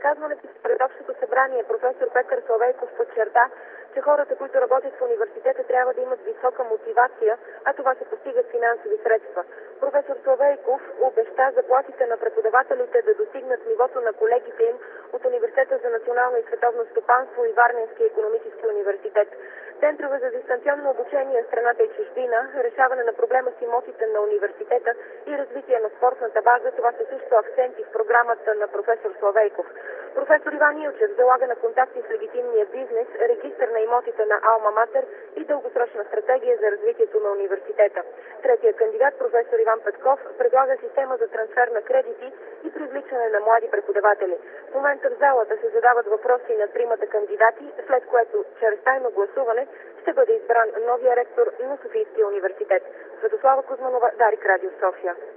изказването си пред Общото събрание професор Петър Славейков подчерта, че хората, които работят в университета, трябва да имат висока мотивация, а това се постига с финансови средства. Професор Славейков обеща заплатите на преподавателите да достигнат нивото на колегите им от Университета за национално и световно стопанство и Варненския икономически университет. Центрове за дистанционно обучение в страната и чужбина, решаване на проблема с имотите на университета и развитие на спортната база, това са също акценти в програмата на професор Славейков. Професор Иван Илчев залага на контакти с легитимния бизнес, регистър на имотите на Алма Матер и дългосрочна стратегия за развитието на университета. Третия кандидат, професор Иван Петков, предлага система за трансфер на кредити и привличане на млади преподаватели. В момента в залата се задават въпроси на тримата кандидати, след което чрез тайно гласуване ще бъде избран новия ректор на Софийския университет. Светослава Кузманова, Дарик Радио, София.